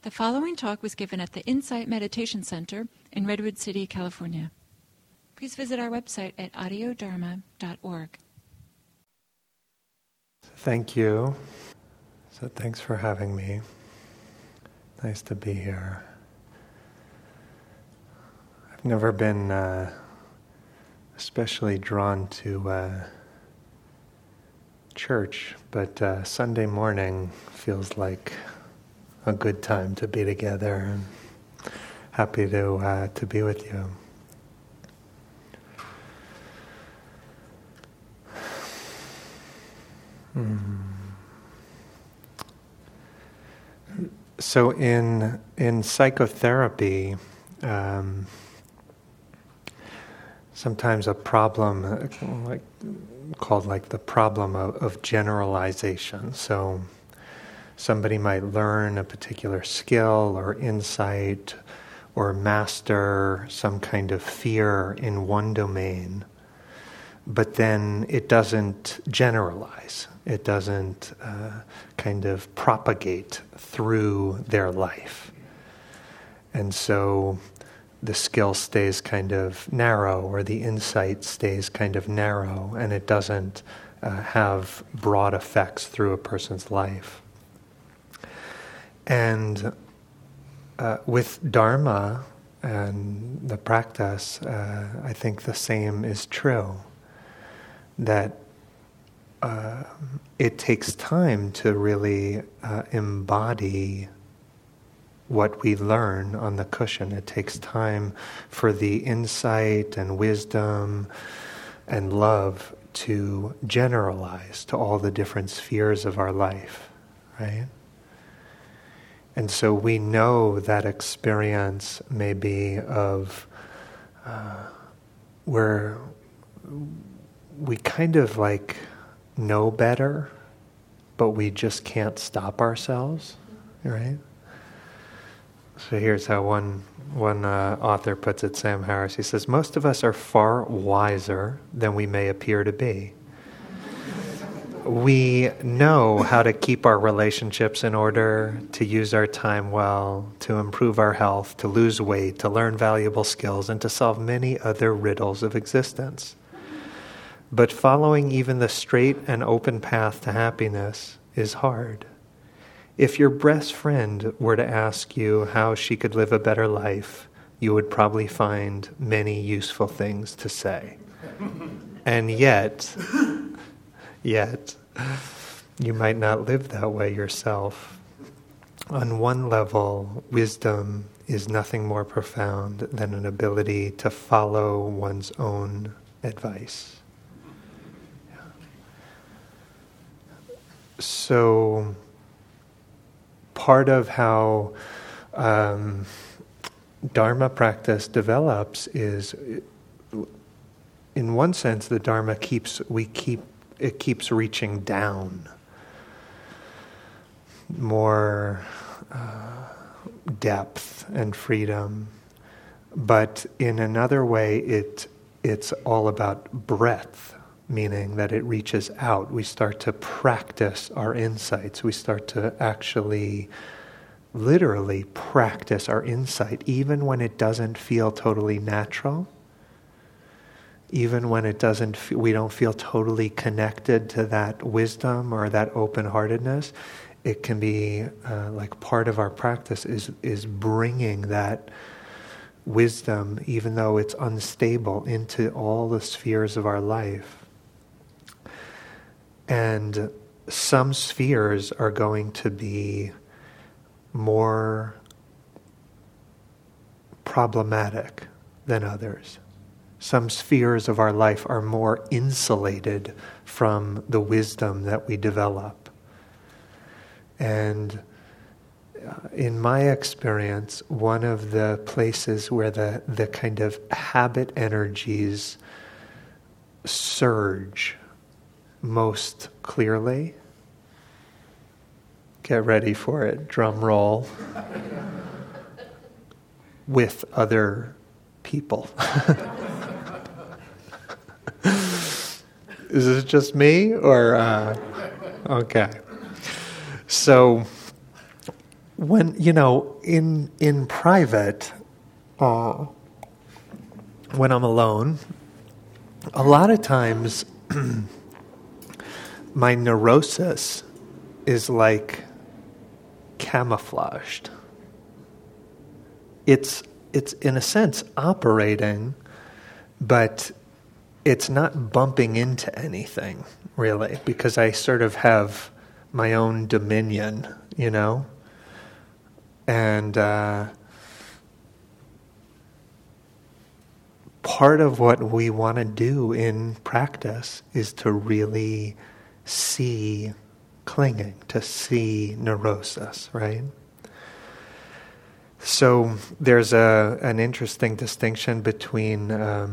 The following talk was given at the Insight Meditation Center in Redwood City, California. Please visit our website at audiodharma.org. Thank you. So thanks for having me. Nice to be here. I've never been especially drawn to church, but Sunday morning feels like a good time to be together, and happy to be with you. So in psychotherapy, sometimes a problem called the problem of generalization. So somebody might learn a particular skill or insight or master some kind of fear in one domain, but then it doesn't generalize. It doesn't kind of propagate through their life. And so the skill stays kind of narrow, or the insight stays kind of narrow, and it doesn't have broad effects through a person's life. And with Dharma and the practice, I think the same is true. That it takes time to really embody what we learn on the cushion. It takes time for the insight and wisdom and love to generalize to all the different spheres of our life, right? And so we know that experience may be of where we kind of know better, but we just can't stop ourselves, right? So here's how one author puts it, Sam Harris. He says, most of us are far wiser than we may appear to be. We know how to keep our relationships in order, to use our time well, to improve our health, to lose weight, to learn valuable skills, and to solve many other riddles of existence. But following even the straight and open path to happiness is hard. If your best friend were to ask you how she could live a better life, you would probably find many useful things to say. And yet, you might not live that way yourself. On one level, wisdom is nothing more profound than an ability to follow one's own advice. So, part of how Dharma practice develops is, in one sense, the Dharma keeps reaching down, more depth and freedom. But in another way, it's all about breadth, meaning that it reaches out. We start to practice our insights. We start to actually, literally practice our insight, even when it doesn't feel totally natural. Even when we don't feel totally connected to that wisdom or that open-heartedness, it can be part of our practice is bringing that wisdom, even though it's unstable, into all the spheres of our life. And some spheres are going to be more problematic than others. Some spheres of our life are more insulated from the wisdom that we develop. And in my experience, one of the places where the kind of habit energies surge most clearly, get ready for it, drum roll, with other people. Is this just me, or okay? So when, in private, when I'm alone, a lot of times my neurosis is like camouflaged. It's in a sense operating, but it's not bumping into anything really, because I sort of have my own dominion, and part of what we want to do in practice is to really see clinging, to see neurosis, right? So there's an interesting distinction between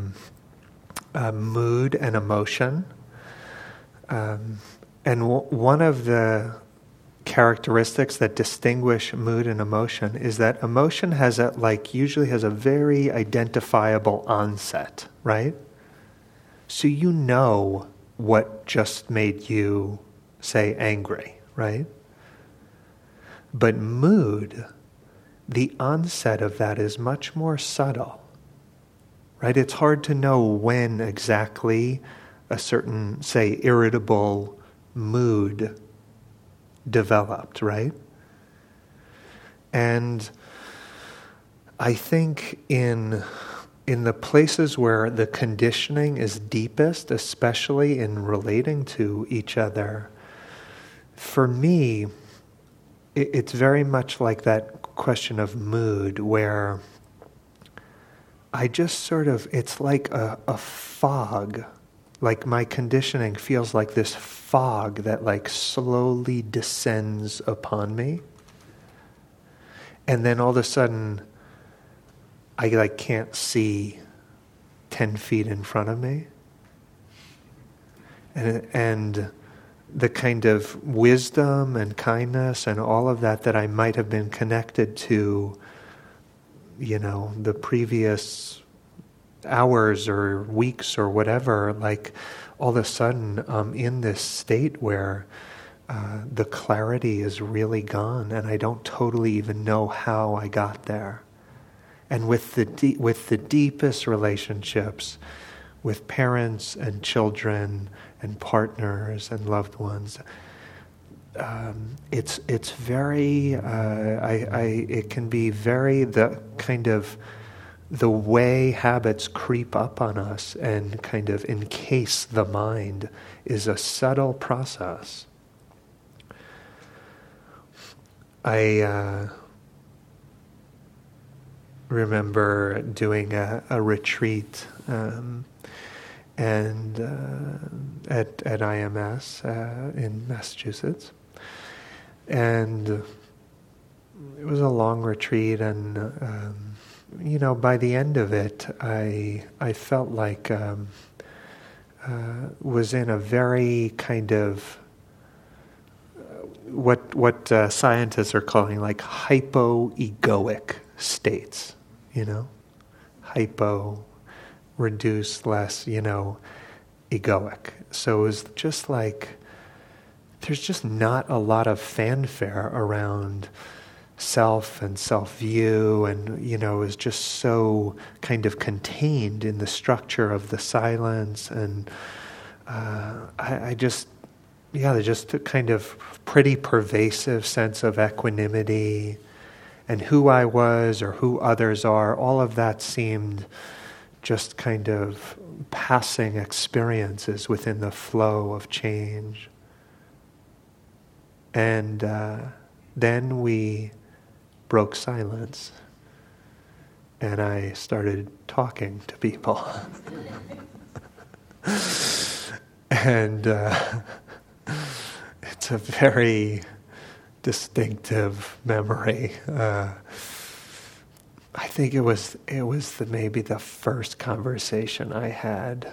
mood and emotion. And one of the characteristics that distinguish mood and emotion is that emotion usually has a very identifiable onset, right? So you know what just made you, say, angry, right? But mood, the onset of that is much more subtle, right? It's hard to know when exactly a certain, say, irritable mood developed, right? And I think in the places where the conditioning is deepest, especially in relating to each other, for me, it's very much like that question of mood, where I just sort of, it's like a fog. Like my conditioning feels like this fog that like slowly descends upon me. And then all of a sudden, I like can't see 10 feet in front of me. And the kind of wisdom and kindness and all of that I might have been connected to, the previous hours or weeks or whatever, like all of a sudden I'm in this state where the clarity is really gone and I don't totally even know how I got there. And with the deepest relationships, with parents and children and partners and loved ones, it's very it can be very the kind of the way habits creep up on us and kind of encase the mind is a subtle process. I remember doing a retreat and at IMS in Massachusetts, and it was a long retreat, and by the end of it, I felt like was in a very kind of what scientists are calling like hypoegoic states, hypo, reduced, less, egoic. So it was just like there's just not a lot of fanfare around self and self-view, and it was just so kind of contained in the structure of the silence, and there's just a kind of pretty pervasive sense of equanimity, and who I was or who others are, all of that seemed just kind of passing experiences within the flow of change. And then we broke silence, and I started talking to people. And it's a very distinctive memory. I think it was maybe the first conversation I had,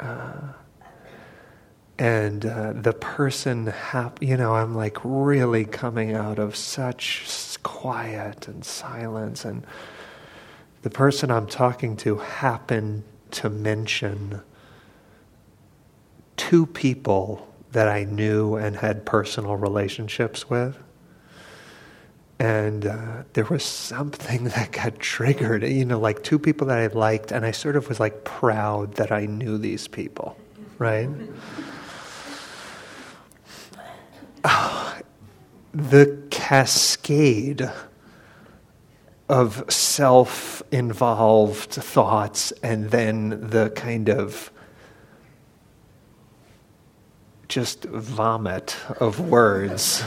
and the person, I'm like really coming out of such quiet and silence, and the person I'm talking to happened to mention two people that I knew and had personal relationships with. And there was something that got triggered, like two people that I liked, and I sort of was like proud that I knew these people, right? The cascade of self-involved thoughts and then the kind of just vomit of words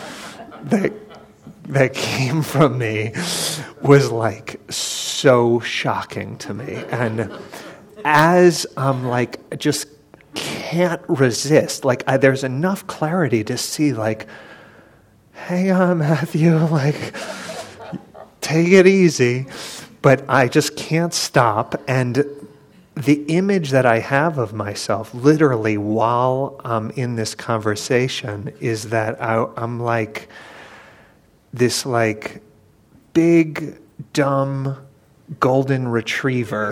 that came from me was like so shocking to me. And as I'm like, just can't resist, like there's enough clarity to see like, hang on, Matthew, like, take it easy. But I just can't stop. And the image that I have of myself, literally while I'm in this conversation, is that I'm like this like big, dumb golden retriever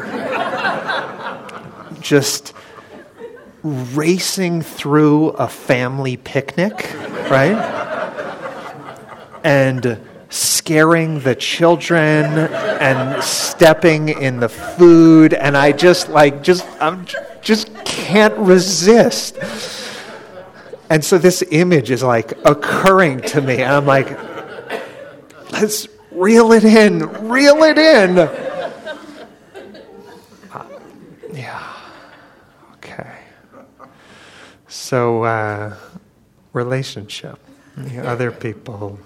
just racing through a family picnic, right? And scaring the children and stepping in the food, and I just can't resist. And so this image is like occurring to me, and I'm like, let's reel it in. Yeah. Okay. So, relationship, other people.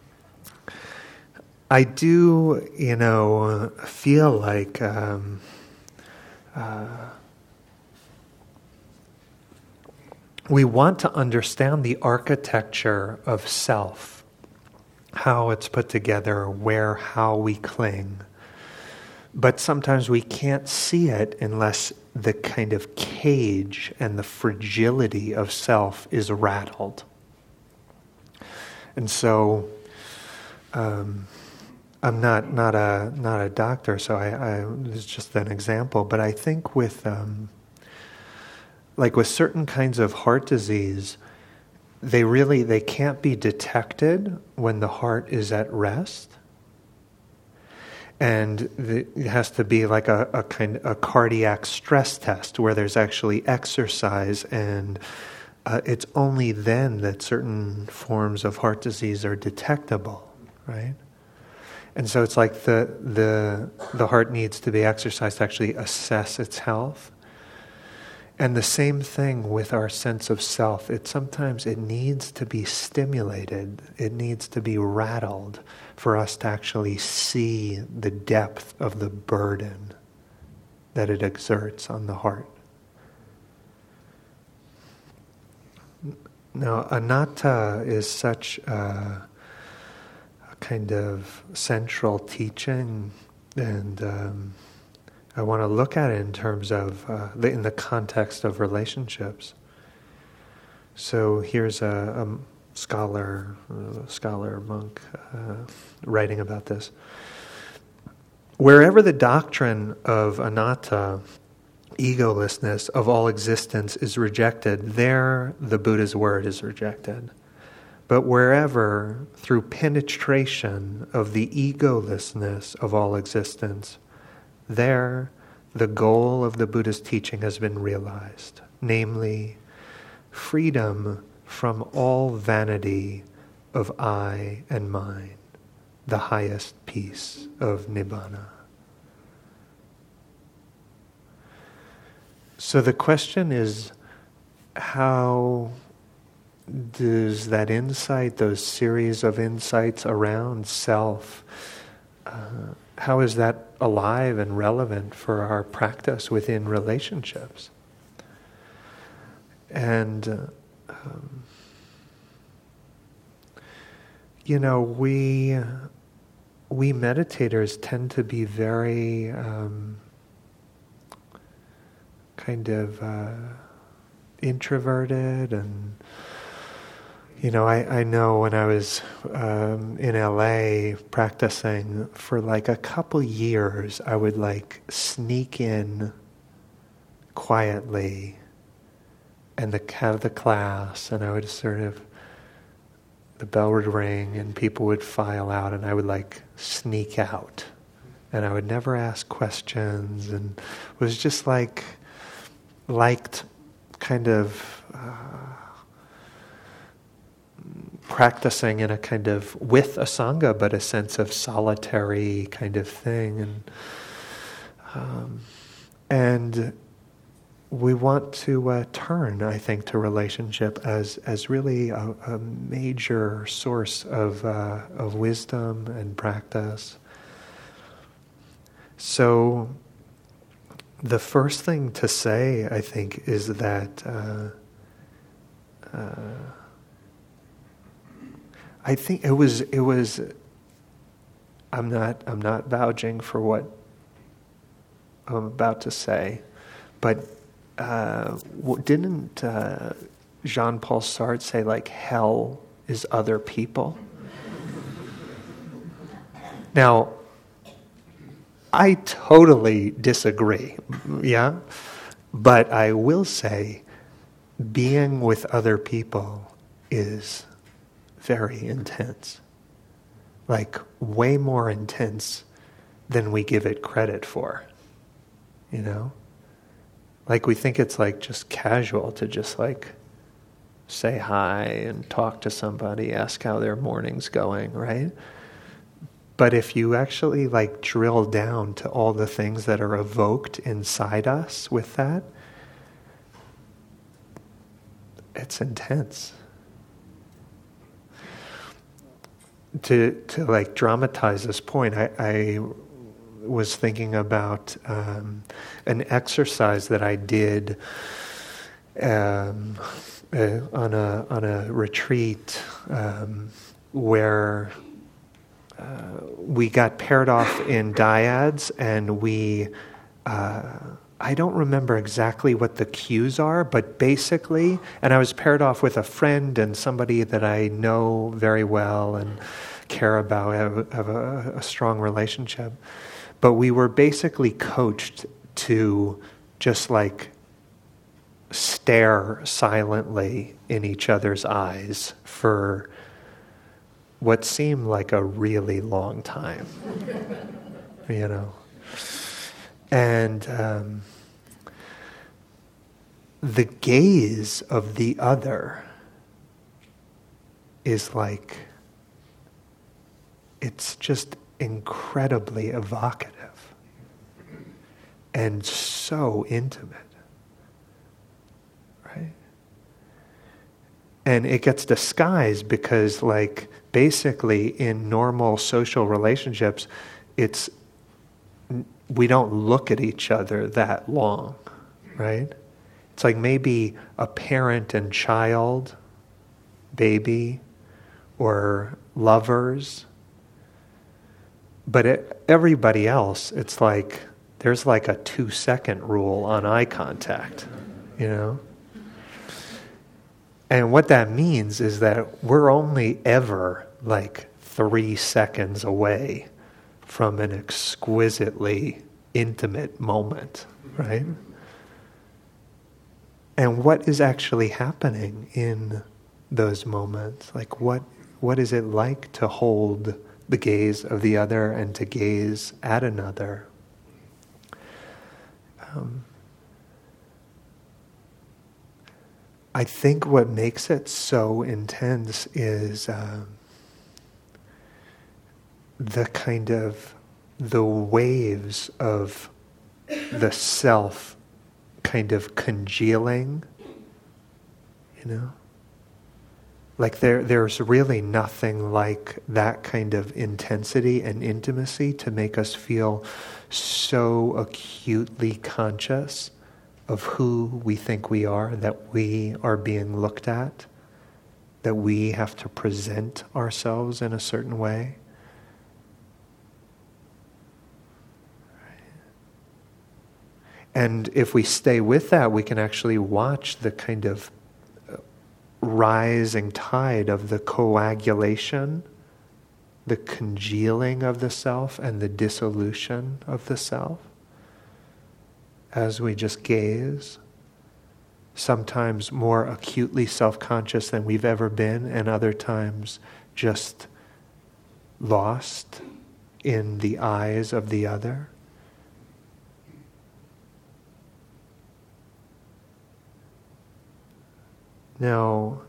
I do, feel like we want to understand the architecture of self, how it's put together, how we cling. But sometimes we can't see it unless the kind of cage and the fragility of self is rattled. And so, I'm not a doctor, so I this is just an example. But I think with with certain kinds of heart disease, they can't be detected when the heart is at rest, and it has to be like a cardiac stress test where there's actually exercise, and it's only then that certain forms of heart disease are detectable, right? And so it's like the heart needs to be exercised to actually assess its health. And the same thing with our sense of self. Sometimes it needs to be stimulated. It needs to be rattled for us to actually see the depth of the burden that it exerts on the heart. Now, anatta is such a kind of central teaching, and I want to look at it in terms of in the context of relationships. So here's a scholar monk writing about this. Wherever the doctrine of anatta, egolessness of all existence, is rejected, there the Buddha's word is rejected. But wherever, through penetration of the egolessness of all existence, there the goal of the Buddha's teaching has been realized, namely, freedom from all vanity of I and mine, the highest peace of Nibbana. So the question is, how does that insight, those series of insights around self, how is that alive and relevant for our practice within relationships? And, we meditators tend to be very introverted, and I know when I was in LA practicing for like a couple years, I would like sneak in quietly and have the class, and I would sort of the bell would ring and people would file out, and I would like sneak out. And I would never ask questions, and was just liked kind of practicing in a kind of, with a Sangha, but a sense of solitary kind of thing. And we want to turn, I think, to relationship as really a major source of wisdom and practice. So the first thing to say, I think, is that I think it was. I'm not vouching for what I'm about to say, but didn't Jean-Paul Sartre say like hell is other people? Now, I totally disagree, yeah? But I will say being with other people is very intense. Like way more intense than we give it credit for, you know? Like we think it's like just casual to just like say hi and talk to somebody, ask how their morning's going, right? But if you actually like drill down to all the things that are evoked inside us with that, it's intense. To like dramatize this point, I was thinking about an exercise that I did on a retreat where we got paired off in dyads, and I don't remember exactly what the cues are, but basically, and I was paired off with a friend and somebody that I know very well and care about, have a strong relationship. But we were basically coached to just like stare silently in each other's eyes for what seemed like a really long time, you know. And the gaze of the other is like, it's just incredibly evocative and so intimate, right? And it gets disguised because, like, basically in normal social relationships, we don't look at each other that long, right? It's like maybe a parent and child, baby, or lovers. But everybody else, it's like there's like a 2-second rule on eye contact, you know? And what that means is that we're only ever like 3 seconds away from an exquisitely intimate moment, right? And what is actually happening in those moments? Like what is it like to hold the gaze of the other and to gaze at another? I think what makes it so intense is the waves of the self kind of congealing, you know? Like there's really nothing like that kind of intensity and intimacy to make us feel so acutely conscious of who we think we are, that we are being looked at, that we have to present ourselves in a certain way. And if we stay with that, we can actually watch the kind of rising tide of the coagulation, the congealing of the self, and the dissolution of the self as we just gaze. sometimes more acutely self-conscious than we've ever been, and other times just lost in the eyes of the other. Now,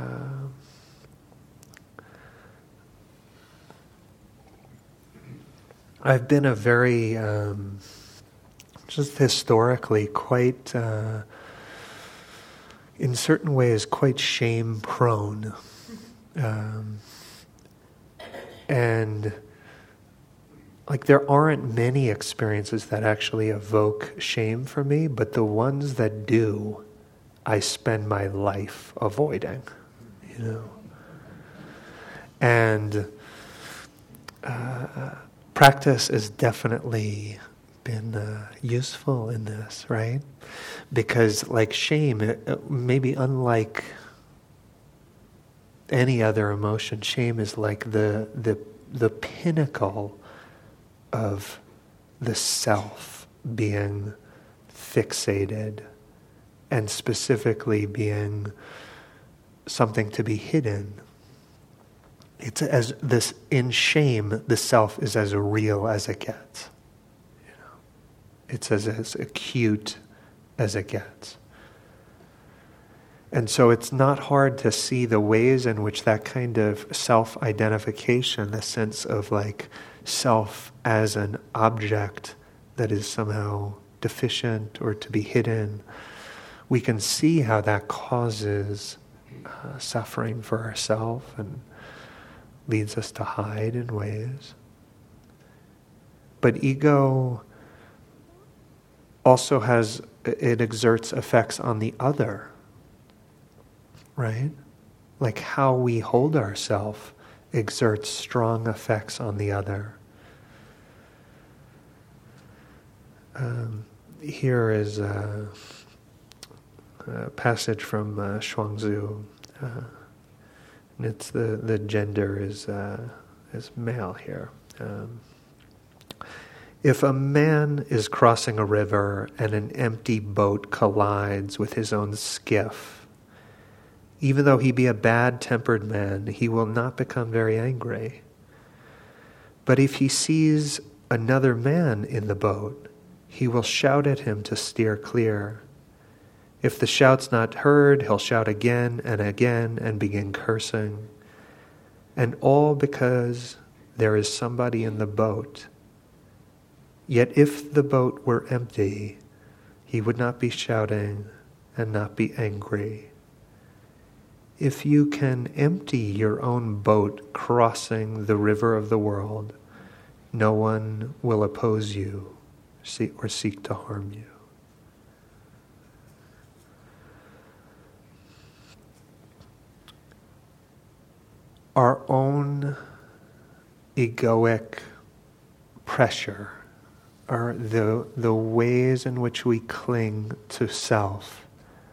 I've been a very, just historically, quite, in certain ways, quite shame-prone. And like there aren't many experiences that actually evoke shame for me, but the ones that do, I spend my life avoiding, you know. And practice has definitely been useful in this, right? Because like shame, maybe unlike any other emotion, shame is like the pinnacle of the self being fixated and specifically being something to be hidden. It's as this in shame, the self is as real as it gets. You know, it's as acute as it gets. And so it's not hard to see the ways in which that kind of self-identification, the sense of like self as an object that is somehow deficient or to be hidden, we can see how that causes suffering for ourselves and leads us to hide in ways. But ego also it exerts effects on the other. Right? Like how we hold ourselves exerts strong effects on the other. Here is a passage from Chuang-Tzu. And it's the gender is male here. If a man is crossing a river and an empty boat collides with his own skiff, even though he be a bad-tempered man, he will not become very angry. But if he sees another man in the boat, he will shout at him to steer clear. If the shout's not heard, he'll shout again and begin cursing. And all because there is somebody in the boat. Yet if the boat were empty, he would not be shouting and not be angry. If you can empty your own boat crossing the river of the world, no one will oppose you or seek to harm you. Our own egoic pressure, or the ways in which we cling to self,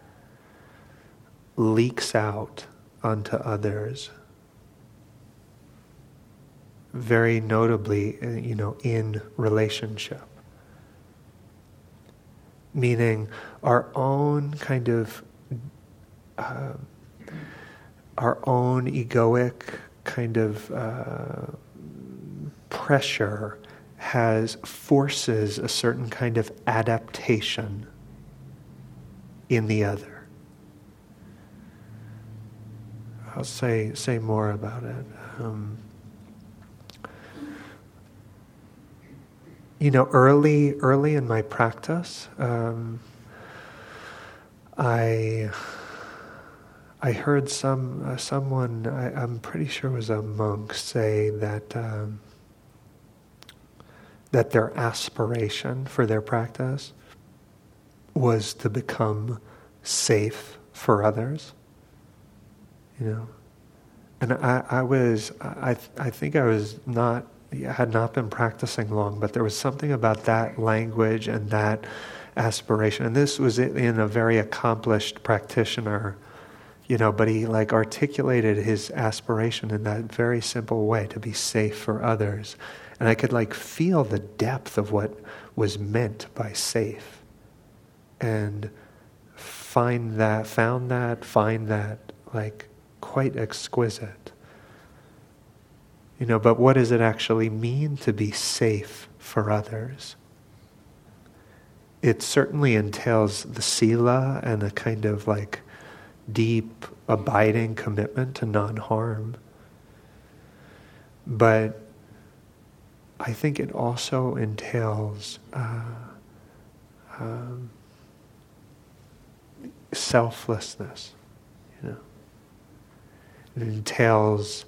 leaks out onto others. Very notably, in relationship. Meaning our own kind of, our own egoic kind of pressure forces a certain kind of adaptation in the other. I'll say more about it. Early in my practice, I heard someone, I'm pretty sure it was a monk, say that their aspiration for their practice was to become safe for others. And I think I had not been practicing long, but there was something about that language and that aspiration. And this was in a very accomplished practitioner, but he articulated his aspiration in that very simple way, to be safe for others. And I could feel the depth of what was meant by safe. And find that like quite exquisite. But what does it actually mean to be safe for others? It certainly entails the sila and a kind of like deep, abiding commitment to non-harm. But I think it also entails selflessness. It entails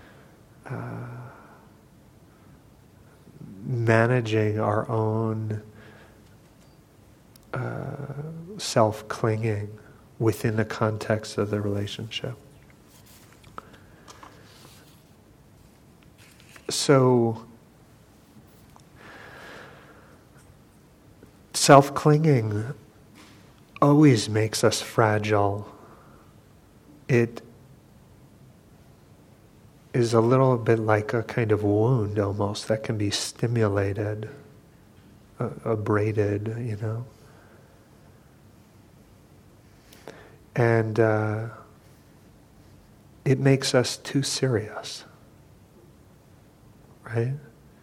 managing our own self-clinging within the context of the relationship. So, self-clinging always makes us fragile. It is a little bit like a kind of wound almost that can be stimulated, abraded, And it makes us too serious, right?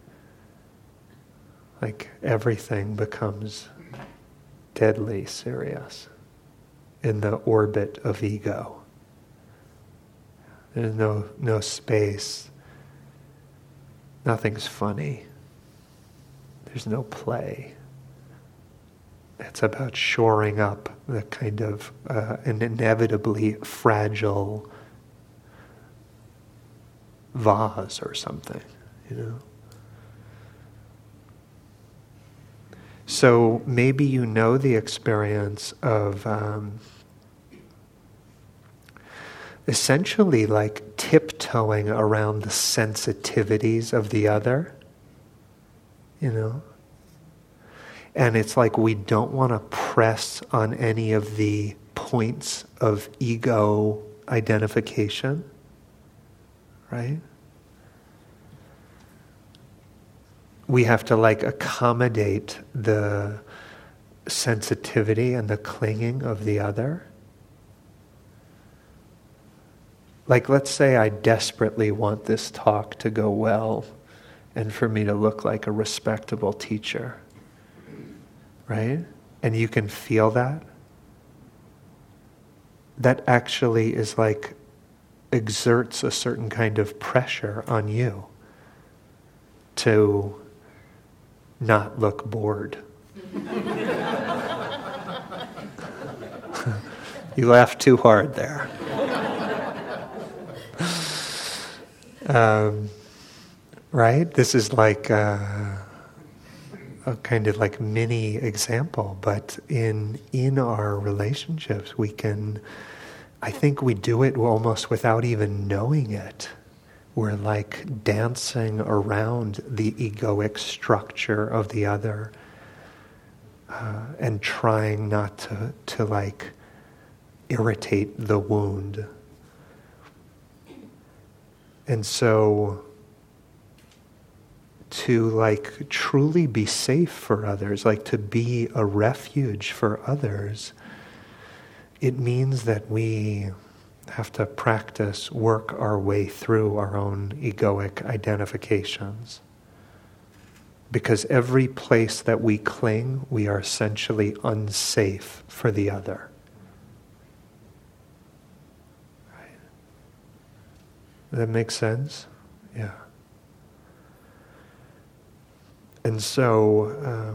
Like everything becomes deadly serious in the orbit of ego. There's no space. Nothing's funny. There's no play. It's about shoring up the kind of an inevitably fragile vase or something, So maybe you know the experience of essentially like tiptoeing around the sensitivities of the other, And it's like we don't want to press on any of the points of ego identification, right? We have to like accommodate the sensitivity and the clinging of the other. Like, let's say I desperately want this talk to go well and for me to look like a respectable teacher. Right? And you can feel that. That actually is like exerts a certain kind of pressure on you to not look bored. You laughed too hard there. Right? This is like a kind of like mini example, but in our relationships I think we do it almost without even knowing it. We're like dancing around the egoic structure of the other and trying not to like irritate the wound. And so to like truly be safe for others, like to be a refuge for others, it means that we have to practice, work our way through our own egoic identifications. Because every place that we cling, we are essentially unsafe for the other. Right? Does that make sense? Yeah. And so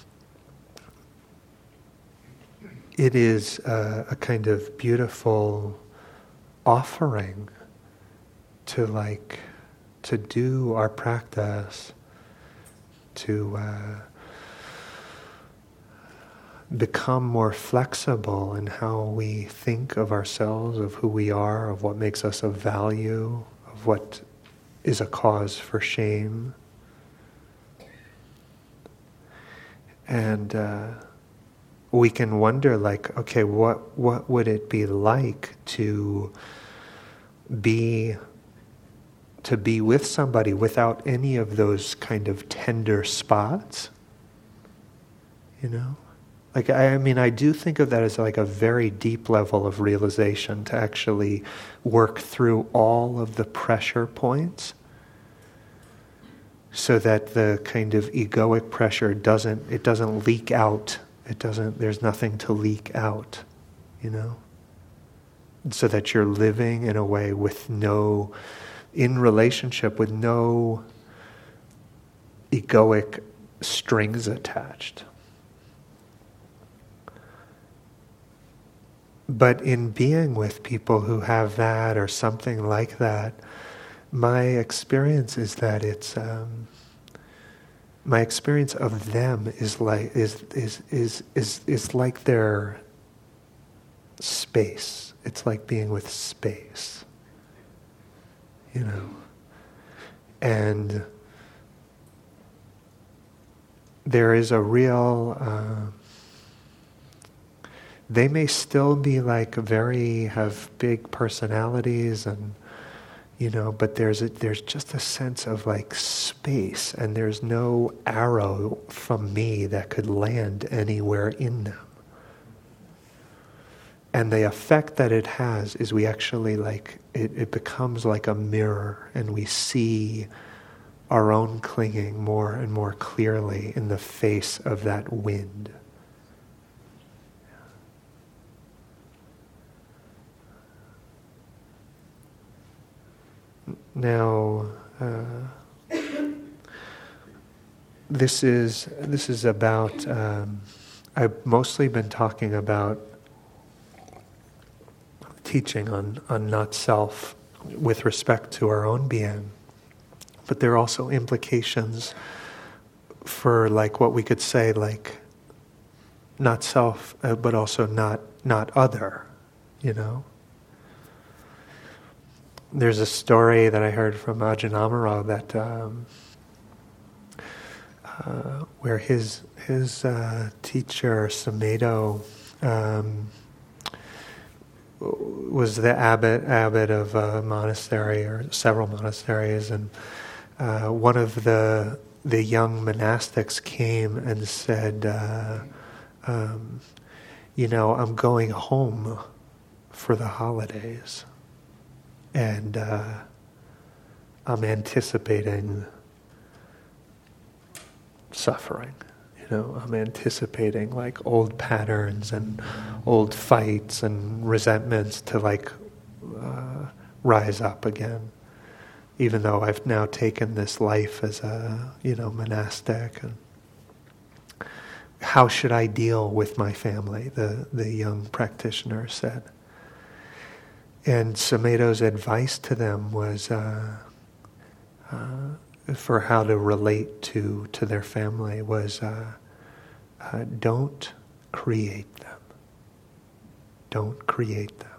it is a kind of beautiful offering to do our practice, to become more flexible in how we think of ourselves, of who we are, of what makes us of value, of what is a cause for shame. And we can wonder, like, okay, what would it be like to be with somebody without any of those kind of tender spots? Like, I mean, I do think of that as like a very deep level of realization, to actually work through all of the pressure points so that the kind of egoic pressure doesn't leak out. There's nothing to leak out, And so that you're living in a way in relationship with no egoic strings attached. But in being with people who have that or something like that, my experience is that my experience of them is like their space. It's like being with space, And there is a real. They may still be have big personalities and, but there's just a sense of space, and there's no arrow from me that could land anywhere in them. And the effect that it has is we actually it becomes like a mirror, and we see our own clinging more and more clearly in the face of that wind. Now, this is about. I've mostly been talking about teaching on not self with respect to our own being, but there are also implications for what we could say not self, but also not other, There's a story that I heard from Ajahn Amaro that where his teacher Sumedho was the abbot of a monastery or several monasteries, and one of the young monastics came and said, I'm going home for the holidays. And I'm anticipating suffering. I'm anticipating old patterns and old fights and resentments to rise up again. Even though I've now taken this life as a monastic, and how should I deal with my family? The young practitioner said. And Sumedho's advice to them was for how to relate to their family was don't create them. Don't create them.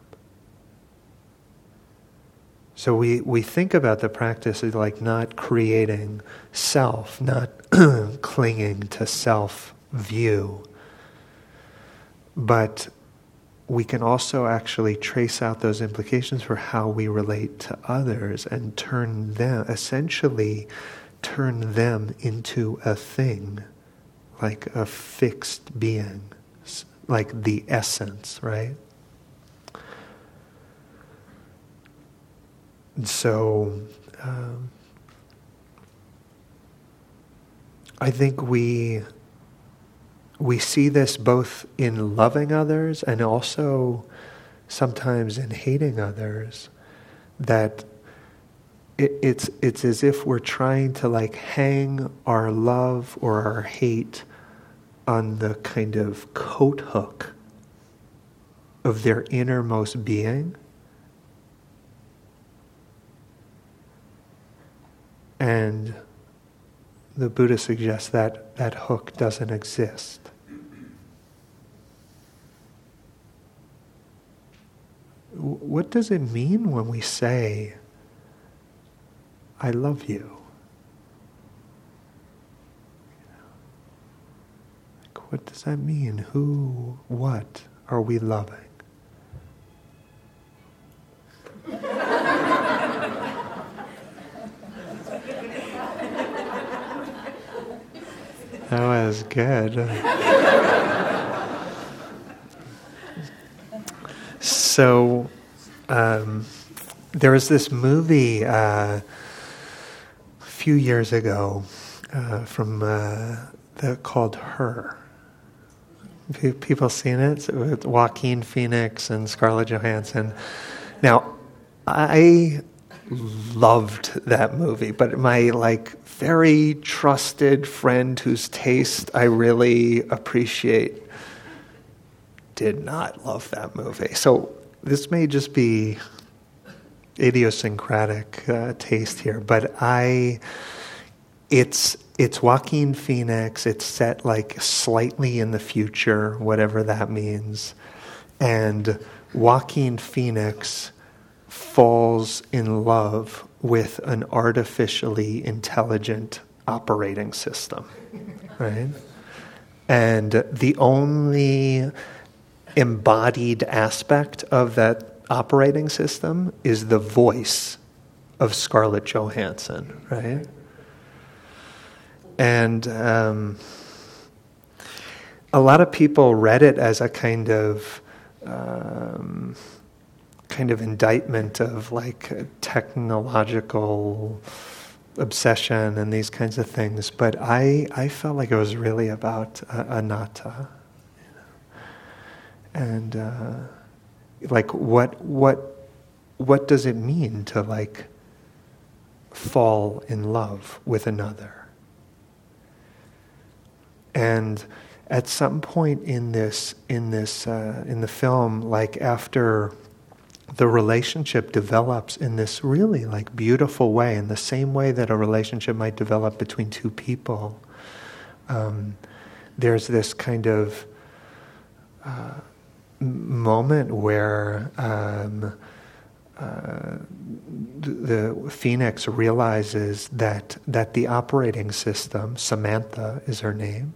So we think about the practice as not creating self, not clinging to self-view, but we can also actually trace out those implications for how we relate to others and essentially turn them into a thing, like a fixed being, like the essence, right? So, I think we see this both in loving others and also sometimes in hating others, that it's as if we're trying to hang our love or our hate on the kind of coat hook of their innermost being. And the Buddha suggests that that hook doesn't exist. What does it mean when we say, I love you? What does that mean? Who, what are we loving? That was good. So there was this movie a few years ago called Her. People seen it? With Joaquin Phoenix and Scarlett Johansson. Now, I loved that movie, but my very trusted friend whose taste I really appreciate did not love that movie. So this may just be idiosyncratic taste here, but it's Joaquin Phoenix. It's set slightly in the future, whatever that means, and Joaquin Phoenix falls in love with an artificially intelligent operating system, right? And the only embodied aspect of that operating system is the voice of Scarlett Johansson, right? And a lot of people read it as a kind of indictment of technological obsession and these kinds of things, but I felt like it was really about anatta, and what does it mean to fall in love with another? And at some point in the film, after the relationship develops in this really beautiful way, in the same way that a relationship might develop between two people, there's this kind of moment where the Phoenix realizes that the operating system, Samantha is her name,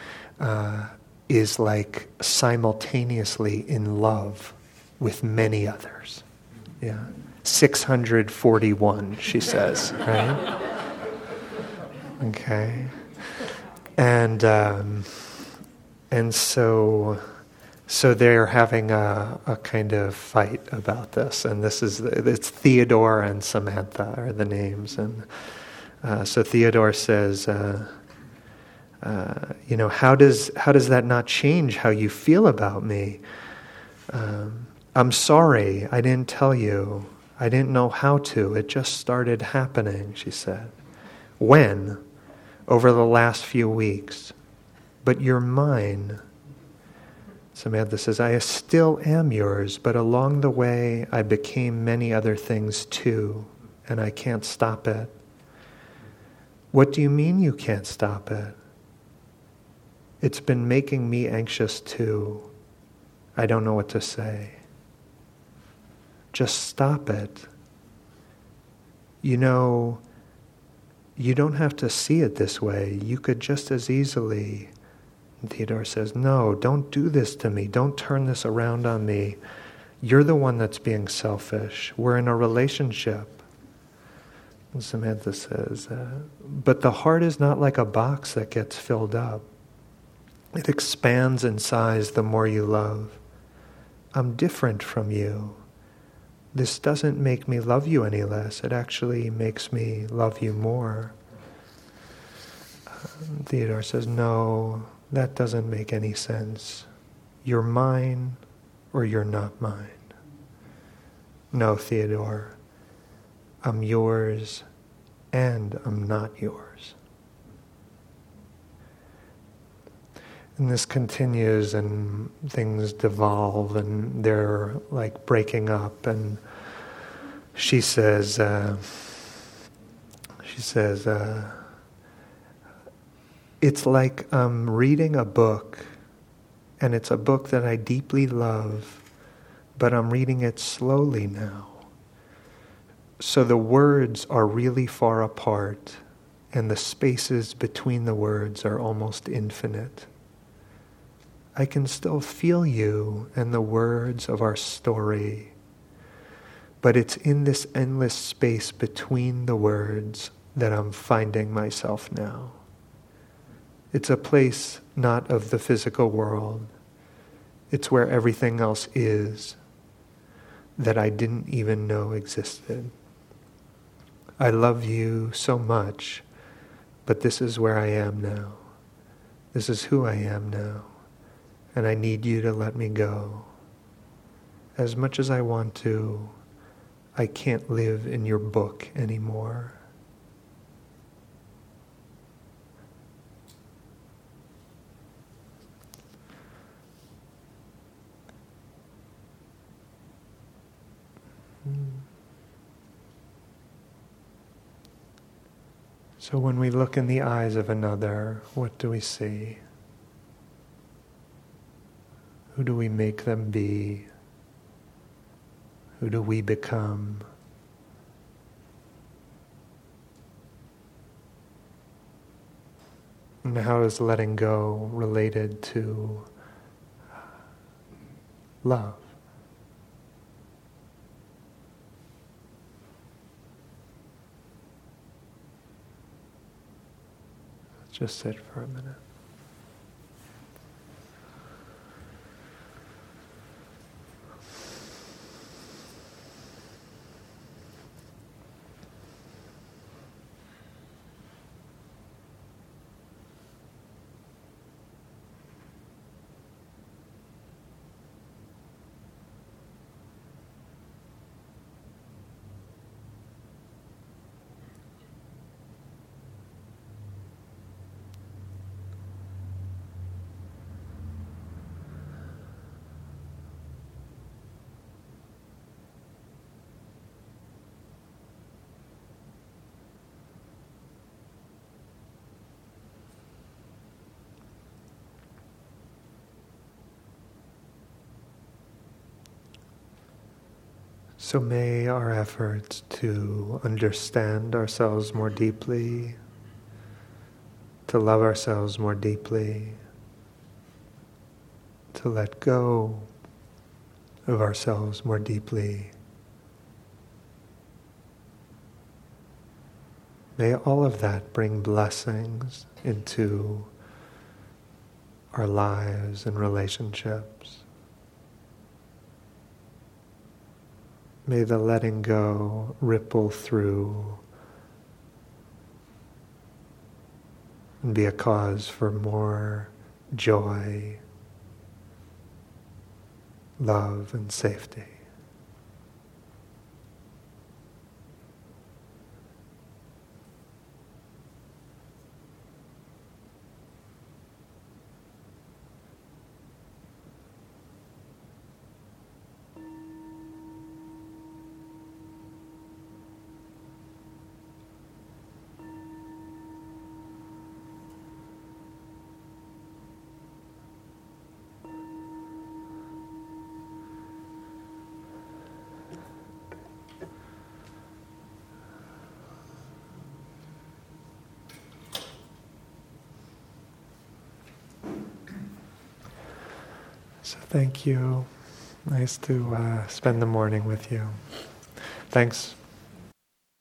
is simultaneously in love with many others. Yeah. 641, she says, right? Okay. And so they're having a kind of fight about this, and it's Theodore and Samantha are the names, and so Theodore says, how does that not change how you feel about me? I'm sorry, I didn't tell you. I didn't know how to. It just started happening, she said. When? Over the last few weeks. But you're mine. Samantha says, I still am yours, but along the way I became many other things too, and I can't stop it. What do you mean you can't stop it? It's been making me anxious too. I don't know what to say. Just stop it. You don't have to see it this way. You could just as easily... And Theodore says, no, don't do this to me. Don't turn this around on me. You're the one that's being selfish. We're in a relationship. And Samantha says, but the heart is not like a box that gets filled up. It expands in size the more you love. I'm different from you. This doesn't make me love you any less. It actually makes me love you more. Theodore says, no, that doesn't make any sense. You're mine or you're not mine. No, Theodore, I'm yours and I'm not yours. And this continues and things devolve and they're breaking up, and she says, it's like I'm reading a book, and it's a book that I deeply love, but I'm reading it slowly now. So the words are really far apart, and the spaces between the words are almost infinite. I can still feel you and the words of our story, but it's in this endless space between the words that I'm finding myself now. It's a place not of the physical world. It's where everything else is. that I didn't even know existed. I love you so much, but this is where I am now. This is who I am now, and I need you to let me go. As much as I want to, I can't live in your book anymore. So when we look in the eyes of another, what do we see? Who do we make them be? Who do we become? And how is letting go related to love? Just sit for a minute. So may our efforts to understand ourselves more deeply, to love ourselves more deeply, to let go of ourselves more deeply, may all of that bring blessings into our lives and relationships. May the letting go ripple through and be a cause for more joy, love, and safety. So thank you. Nice to spend the morning with you. Thanks